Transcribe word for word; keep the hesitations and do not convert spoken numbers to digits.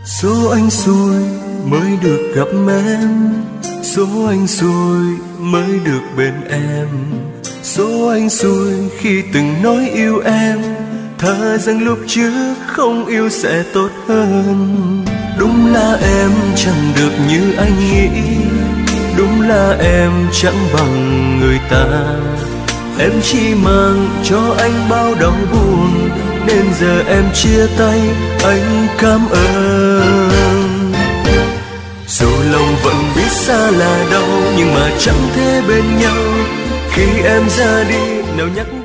Số anh xui mới được gặp em, số anh xui mới được bên em, số anh xui khi từng nói yêu em, thà rằng lúc trước không yêu sẽ tốt hơn. Đúng là em chẳng được như anh nghĩ, đúng là em chẳng bằng người ta. Em chỉ mang cho anh bao đau buồn, nên giờ em chia tay anh cảm ơn. Dù lòng vẫn biết xa là đau, nhưng mà chẳng thể bên nhau. Khi em ra đi nào nhắc